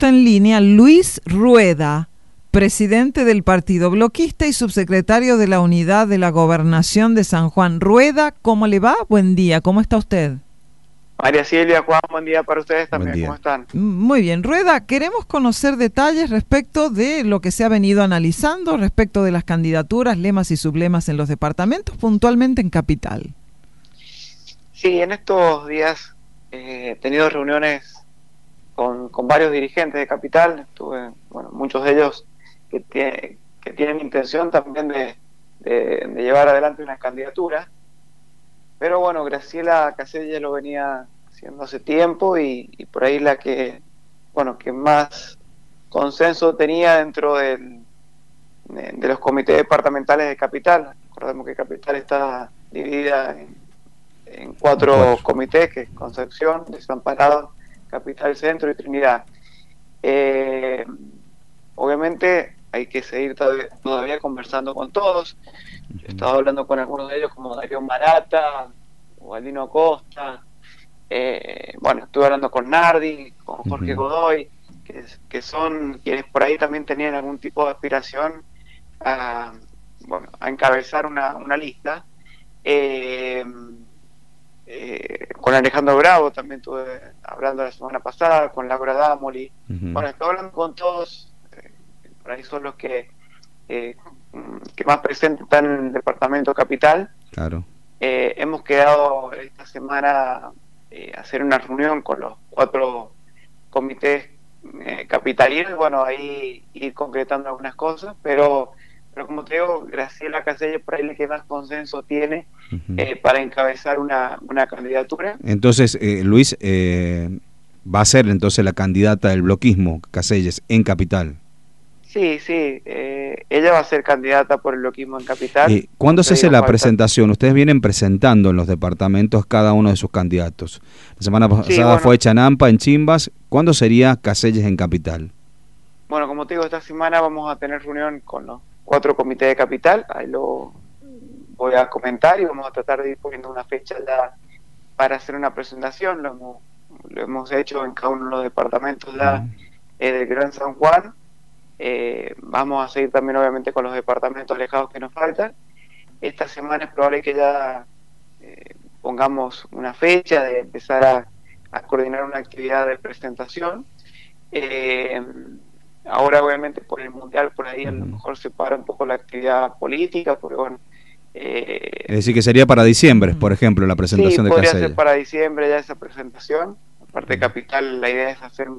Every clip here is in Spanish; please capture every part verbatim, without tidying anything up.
está en línea Luis Rueda, presidente del Partido Bloquista y subsecretario de la Unidad de la Gobernación de San Juan. Rueda, ¿cómo le va? Buen día, ¿cómo está usted? María Silvia, Juan, buen día para ustedes también, ¿cómo están? Muy bien, Rueda, queremos conocer detalles respecto de lo que se ha venido analizando, respecto de las candidaturas, lemas y sublemas en los departamentos, puntualmente en Capital. Sí, en estos días eh, he tenido reuniones con, con varios dirigentes de Capital, tuve, bueno, muchos de ellos que, tiene, que tienen intención también de, de, de llevar adelante una candidatura. Pero bueno, Graciela Caselle lo venía haciendo hace tiempo y, y por ahí la que, bueno, que más consenso tenía dentro del, de, de los comités departamentales de Capital. Recordemos que Capital está dividida en, en cuatro, cuatro comités, que es Concepción, Desamparado, Capital Centro y Trinidad. Eh, obviamente hay que seguir todavía, todavía conversando con todos. Yo he estado hablando con algunos de ellos, como Darío Marata, Gualdino Costa, eh, bueno, estuve hablando con Nardi, con Jorge uh-huh. Godoy, que, que son quienes por ahí también tenían algún tipo de aspiración a, bueno, a encabezar una, una lista. Eh, eh, con Alejandro Bravo también estuve hablando la semana pasada, con Laura Damoli. Uh-huh. Bueno, estoy hablando con todos, eh, por ahí son los que Eh, que más presentes están en el departamento Capital. Claro. Eh, hemos quedado esta semana eh, hacer una reunión con los cuatro comités eh, capitalinos, bueno, ahí ir concretando algunas cosas, pero pero como te digo, Graciela Caselle por ahí le que más consenso tiene uh-huh. eh, para encabezar una, una candidatura. Entonces, eh, Luis, eh, va a ser entonces la candidata del bloquismo, Caselles, en Capital. Sí, sí, eh, ella va a ser candidata por el bloquismo en Capital. Eh, ¿Cuándo se hace la falta? presentación? Ustedes vienen presentando en los departamentos cada uno de sus candidatos. La semana pasada sí, bueno, fue Chanampa en Chimbas. ¿Cuándo sería Caselles en Capital? Bueno, como te digo, esta semana vamos a tener reunión con los cuatro comités de Capital. Ahí lo voy a comentar y vamos a tratar de ir poniendo una fecha ya para hacer una presentación. Lo hemos, lo hemos hecho en cada uno de los departamentos ya uh-huh. eh, del Gran San Juan. Eh, vamos a seguir también obviamente con los departamentos alejados que nos faltan. Esta semana es probable que ya eh, pongamos una fecha de empezar a, a coordinar una actividad de presentación. Eh, ahora obviamente por el mundial por ahí a lo mejor se para un poco la actividad política, porque bueno... Eh, es decir, que sería para diciembre, por ejemplo, la presentación sí, de Caselle. podría ser para diciembre ya esa presentación. Aparte de Capital, la idea es hacer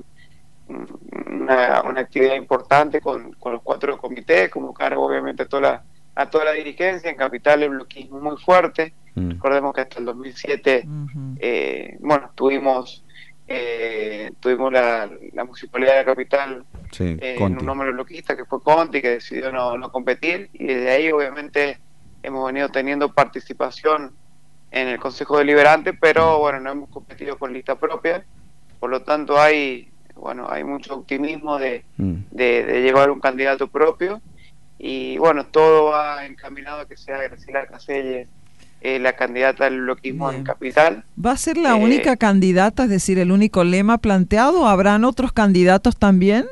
Una, una actividad importante con, con los cuatro comités, convocar obviamente a toda la, a toda la dirigencia. En Capital el bloquismo muy fuerte. Mm. Recordemos que hasta el dos mil siete uh-huh. eh, bueno, tuvimos eh, tuvimos la, la municipalidad de la Capital sí, eh, en un número bloquista que fue Conti, que decidió no, no competir, y desde ahí obviamente hemos venido teniendo participación en el Consejo Deliberante, pero bueno, no hemos competido con lista propia, por lo tanto hay bueno, hay mucho optimismo de, mm. de, de llevar un candidato propio, y bueno, todo va encaminado a que sea Graciela Caselle eh, la candidata del bloquismo Bien. en Capital. ¿Va a ser la eh, única candidata, es decir, el único lema planteado? ¿Habrán otros candidatos también?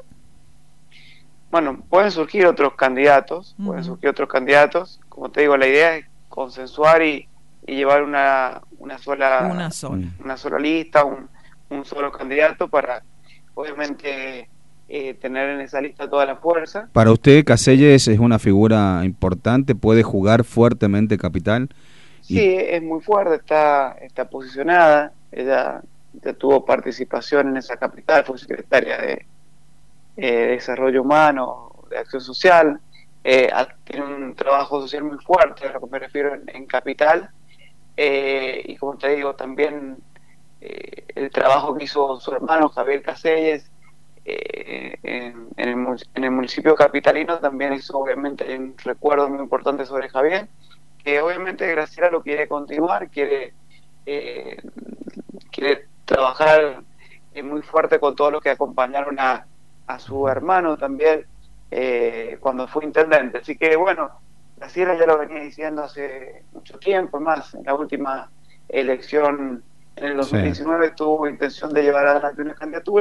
Bueno, pueden surgir otros candidatos, uh-huh. pueden surgir otros candidatos. Como te digo, la idea es consensuar y, y llevar una, una sola una sola, una sola lista, un, un solo candidato para obviamente eh, tener en esa lista toda la fuerza. Para usted, Caselles es una figura importante, puede jugar fuertemente Capital. Sí, y... es muy fuerte, está está posicionada, ella ya tuvo participación en esa Capital, fue secretaria de eh, Desarrollo Humano, de Acción Social, eh, tiene un trabajo social muy fuerte, a lo que me refiero en, en Capital, eh, y como te digo, también Eh, el trabajo que hizo su hermano Javier Caselles eh, en, en, el, en el municipio capitalino también hizo obviamente un recuerdo muy importante sobre Javier, que obviamente Graciela lo quiere continuar, quiere eh, quiere trabajar eh, muy fuerte con todos los que acompañaron a, a su hermano también eh, cuando fue intendente, así que bueno, Graciela ya lo venía diciendo hace mucho tiempo, más en la última elección en el dos mil diecinueve sí. tuvo intención de llevar adelante una candidatura,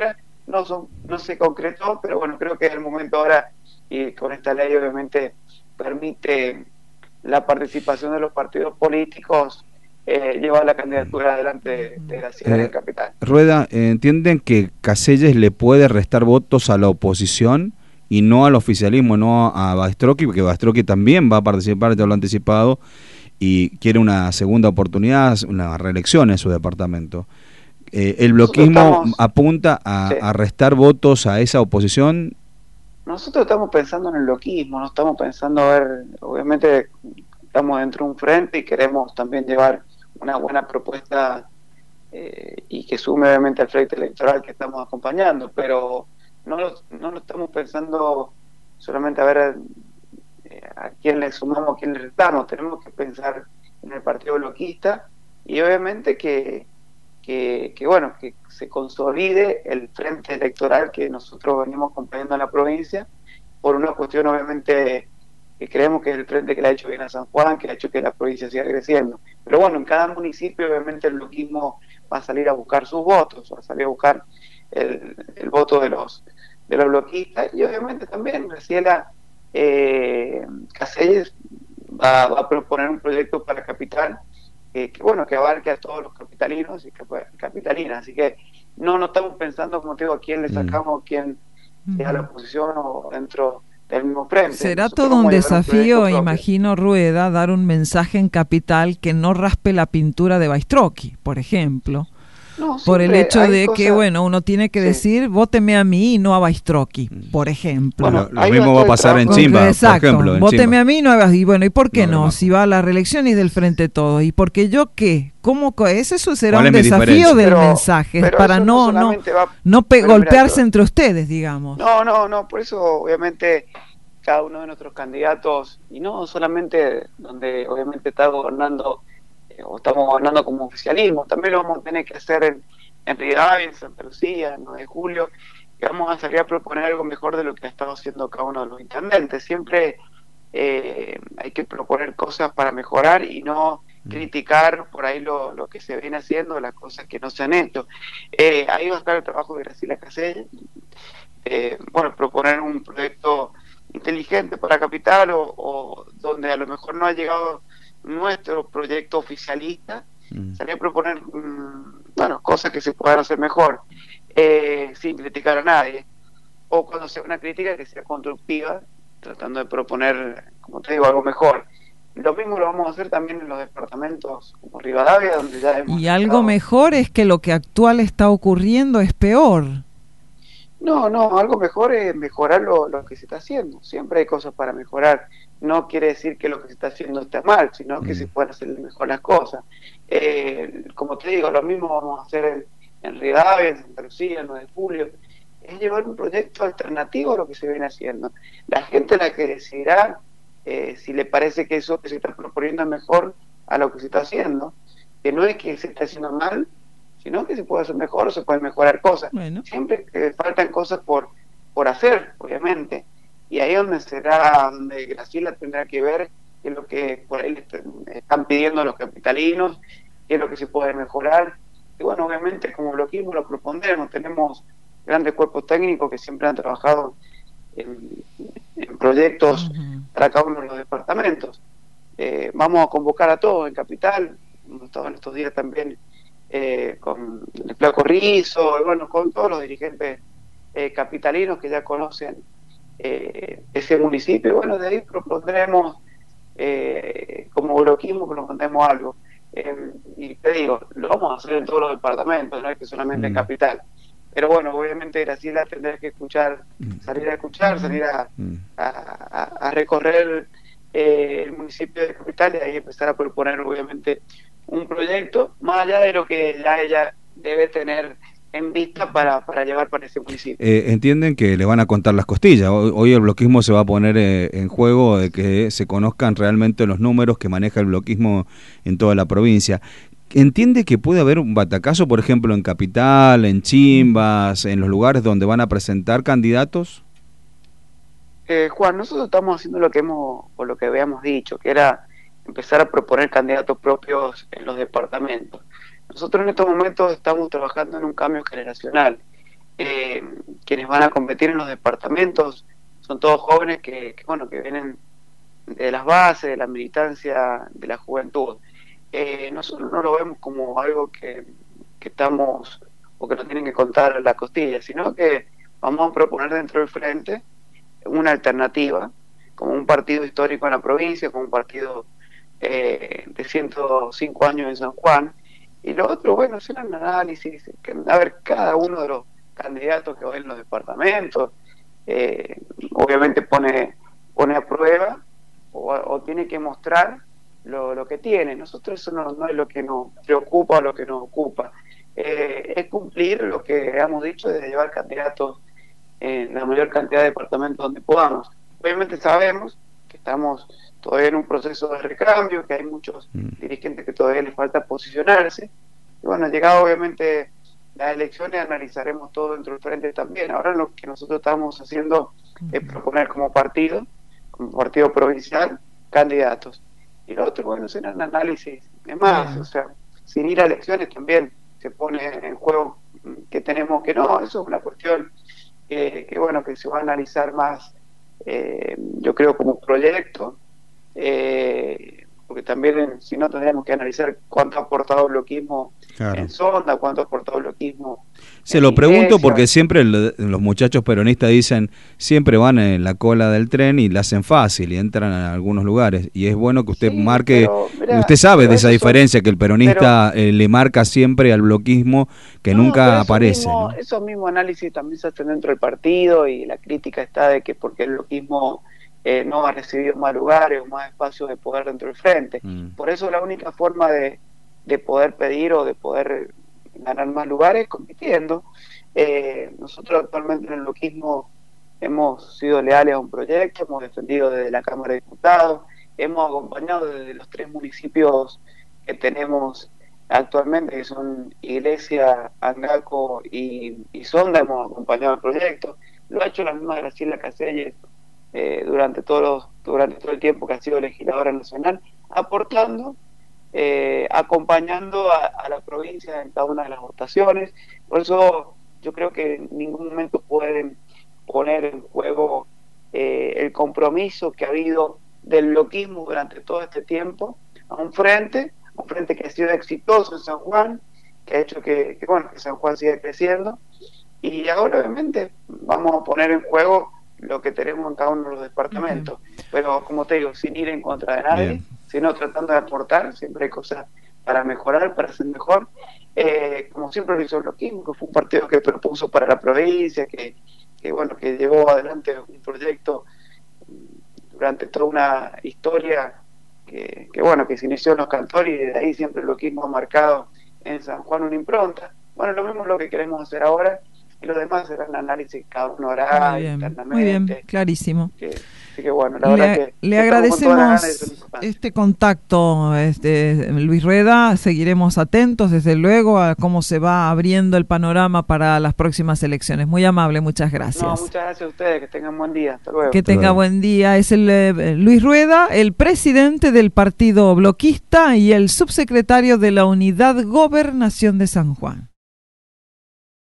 no, son, no se concretó, pero bueno, creo que es el momento ahora, y con esta ley obviamente permite la participación de los partidos políticos, eh, llevar la candidatura adelante de, de Graciela eh, en Capital. Rueda, eh, ¿entienden que Casellas le puede restar votos a la oposición y no al oficialismo, no a Baistrocchi, porque Baistrocchi también va a participar, ya lo anticipado, y quiere una segunda oportunidad, una reelección en su departamento? Eh, ¿El bloquismo estamos, apunta a, sí. a restar votos a esa oposición? Nosotros estamos pensando en el bloquismo, no estamos pensando a ver, obviamente estamos dentro de un frente y queremos también llevar una buena propuesta eh, y que sume obviamente al frente electoral que estamos acompañando, pero no lo, no lo estamos pensando solamente a ver eh, a quién le sumamos, a quién le restamos, tenemos que pensar en el partido bloquista y obviamente que Que, que bueno, que se consolide el frente electoral que nosotros venimos acompañando en la provincia, por una cuestión obviamente que creemos que es el frente que le ha hecho bien a San Juan, que ha hecho que la provincia siga creciendo. Pero bueno, en cada municipio obviamente el bloquismo va a salir a buscar sus votos, va a salir a buscar el, el voto de los de los bloquistas, y obviamente también Graciela eh, Casellas va, va a proponer un proyecto para Capital, Que, que bueno, que abarque a todos los capitalinos y capitalinas, así que no, no estamos pensando, como te digo, a quién le sacamos, mm. quién es a la oposición o dentro del mismo frente. Será Nosotros todo un desafío, un imagino, Rueda, dar un mensaje en Capital que no raspe la pintura de Baistrocchi, por ejemplo. No, por el hecho de cosas... que, bueno, uno tiene que sí. decir, vóteme a mí y no a Baistrocchi, por ejemplo. Bueno, lo mismo va a pasar en Chimba, exacto, por ejemplo. Vóteme a mí no hagas, y bueno, ¿y por qué no? no? Si va a la reelección y del frente todo, ¿y porque yo qué? ¿Cómo? Ese eso será un desafío del pero, mensaje, pero para no no, no, no pe golpearse mira, entre ustedes, digamos. No, no, no, por eso obviamente cada uno de nuestros candidatos, y no solamente donde obviamente está gobernando o estamos gobernando como oficialismo, también lo vamos a tener que hacer en, en Rivadavia, en Santa Lucía, en nueve de julio, que vamos a salir a proponer algo mejor de lo que ha estado haciendo cada uno de los intendentes. Siempre eh, hay que proponer cosas para mejorar y no mm. criticar por ahí lo, lo que se viene haciendo, las cosas que no se han hecho. Eh, ahí va a estar el trabajo de Graciela Casellas, eh, bueno, proponer un proyecto inteligente para Capital o, o donde a lo mejor no ha llegado nuestro proyecto oficialista, mm. salir a proponer mmm, bueno, cosas que se puedan hacer mejor, eh, sin criticar a nadie, o cuando sea una crítica que sea constructiva, tratando de proponer, como te digo, algo mejor. Lo mismo lo vamos a hacer también en los departamentos como Rivadavia, donde ya hemos y algo estado. Mejor es que lo que actual está ocurriendo es peor. No, no, algo mejor es mejorar lo, lo que se está haciendo. Siempre hay cosas para mejorar. No quiere decir que lo que se está haciendo está mal, sino que mm. se pueden hacer mejor las cosas. Eh, como te digo, lo mismo vamos a hacer en, en Rivadavia, en Santa Lucía, en nueve de julio. Es llevar un proyecto alternativo a lo que se viene haciendo. La gente es la que decidirá eh, si le parece que eso que se está proponiendo es mejor a lo que se está haciendo. Que no es que se esté haciendo mal, sino que se puede hacer mejor o se pueden mejorar cosas. Bueno. Siempre eh, faltan cosas por, por hacer, obviamente. Y ahí donde será, donde Graciela tendrá que ver qué es lo que por ahí le están pidiendo los capitalinos, qué es lo que se puede mejorar. Y bueno, obviamente como bloquismo lo propondremos, tenemos grandes cuerpos técnicos que siempre han trabajado en, en proyectos uh-huh. para cada uno de los departamentos. Eh, vamos a convocar a todos en Capital, hemos estado en estos días también eh, con el Flaco Rizzo, y bueno, con todos los dirigentes eh, capitalinos que ya conocen Eh, ese municipio. Bueno, de ahí propondremos eh, como bloquismo, propondremos algo eh, y te digo, lo vamos a hacer en todos los departamentos, no es que solamente mm. en Capital, pero bueno, obviamente Graciela tendrá que escuchar, salir a escuchar, salir a, a, a recorrer eh, el municipio de Capital y ahí empezar a proponer obviamente un proyecto más allá de lo que ya ella debe tener en vista para, para llevar para ese municipio. Eh, entienden que le van a contar las costillas. Hoy, hoy el bloquismo se va a poner eh, en juego de que se conozcan realmente los números que maneja el bloquismo en toda la provincia. ¿Entiende que puede haber un batacazo, por ejemplo, en Capital, en Chimbas, en los lugares donde van a presentar candidatos? Eh, Juan, nosotros estamos haciendo lo que hemos, o lo que habíamos dicho, que era empezar a proponer candidatos propios en los departamentos. Nosotros en estos momentos estamos trabajando en un cambio generacional eh, quienes van a competir en los departamentos son todos jóvenes que, que bueno, que vienen de las bases, de la militancia, de la juventud. Eh, nosotros no lo vemos como algo que, que estamos o que nos tienen que contar la costilla, sino que vamos a proponer dentro del frente una alternativa, como un partido histórico en la provincia, como un partido eh, de ciento cinco años en San Juan. Y lo otro, bueno, hacer un análisis, que, a ver, cada uno de los candidatos que va en los departamentos, eh, obviamente pone, pone a prueba o, o tiene que mostrar lo, lo que tiene. Nosotros eso no, no es lo que nos preocupa o lo que nos ocupa. Eh, es cumplir lo que hemos dicho de llevar candidatos en la mayor cantidad de departamentos donde podamos. Obviamente sabemos que estamos todavía en un proceso de recambio, que hay muchos mm. dirigentes que todavía les falta posicionarse. Y bueno, llegado obviamente las elecciones, analizaremos todo dentro del frente también. Ahora lo que nosotros estamos haciendo es proponer como partido, como partido provincial, candidatos. Y lo otro, bueno, será un análisis de más, o sea, sin ir a elecciones también se pone en juego que tenemos que no, eso es una cuestión que, que bueno, que se va a analizar más, eh, yo creo, como proyecto, eh, porque también si no tendríamos que analizar cuánto ha aportado el bloquismo claro. en Sonda, cuánto ha aportado el bloquismo. Se lo pregunto porque siempre el, los muchachos peronistas dicen, siempre van en la cola del tren y la hacen fácil y entran a algunos lugares. Y es bueno que usted sí, marque, pero, mirá, usted sabe de esa diferencia son, que el peronista pero, eh, le marca siempre al bloquismo que no, nunca aparece. Mismo, ¿no? Esos mismos análisis también se hacen dentro del partido y la crítica está de que porque el bloquismo eh, no ha recibido más lugares o más espacios de poder dentro del frente. Mm. Por eso la única forma de, de poder pedir o de poder ganar más lugares compitiendo. Eh, nosotros actualmente en el bloquismo hemos sido leales a un proyecto, hemos defendido desde la Cámara de Diputados, hemos acompañado desde los tres municipios que tenemos actualmente, que son Iglesia, Angaco y, y Sonda, hemos acompañado el proyecto. Lo ha hecho la misma Graciela Caselles eh, durante, todos los, durante todo el tiempo que ha sido legisladora nacional, aportando Eh, acompañando a, a la provincia en cada una de las votaciones. Por eso yo creo que en ningún momento pueden poner en juego eh, el compromiso que ha habido del bloquismo durante todo este tiempo a un frente, un frente que ha sido exitoso en San Juan, que ha hecho que, que bueno, que San Juan siga creciendo, y ahora obviamente vamos a poner en juego lo que tenemos en cada uno de los departamentos, uh-huh. pero como te digo, sin ir en contra de nadie, Bien. sino tratando de aportar, siempre hay cosas para mejorar, para ser mejor, eh, como siempre lo hizo el bloquismo, que fue un partido que propuso para la provincia, que, que bueno, que llevó adelante un proyecto durante toda una historia que, que bueno, que se inició en los cantores, y desde ahí siempre el bloquismo ha marcado en San Juan una impronta. Bueno, lo mismo es lo que queremos hacer ahora, y los demás serán análisis que cada uno hará muy bien, internamente. Muy bien, clarísimo. Que, así que bueno, la le, verdad que le agradecemos este contacto, este, Luis Rueda. Seguiremos atentos, desde luego, a cómo se va abriendo el panorama para las próximas elecciones. Muy amable, muchas gracias. No, muchas gracias a ustedes, que tengan buen día. Hasta luego. Que Hasta tenga luego. buen día. Es el eh, Luis Rueda, el presidente del Partido Bloquista y el subsecretario de la Unidad Gobernación de San Juan.